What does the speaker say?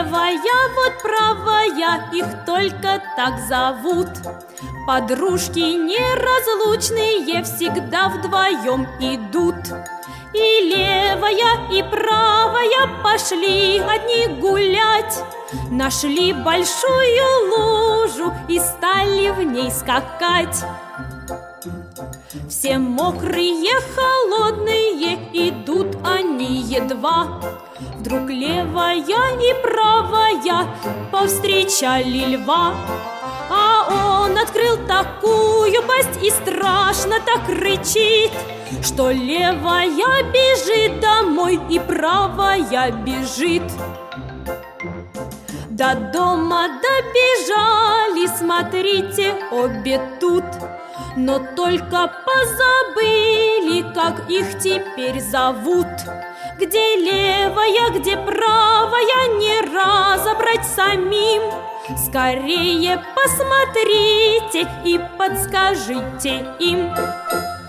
левая, вот правая, их только так зовут. Подружки неразлучные всегда вдвоем идут. И левая, и правая пошли одни гулять. Нашли большую лужу и стали в ней скакать. Все мокрые, холодные, идут они едва. Вдруг левая и правая повстречали льва. А он открыл такую пасть и страшно так рычит, что левая бежит домой и правая бежит. До дома добежали, смотрите, обе тут. Но только позабыли, как их теперь зовут. Где левая, где правая, не разобрать самим. Скорее посмотрите и подскажите им.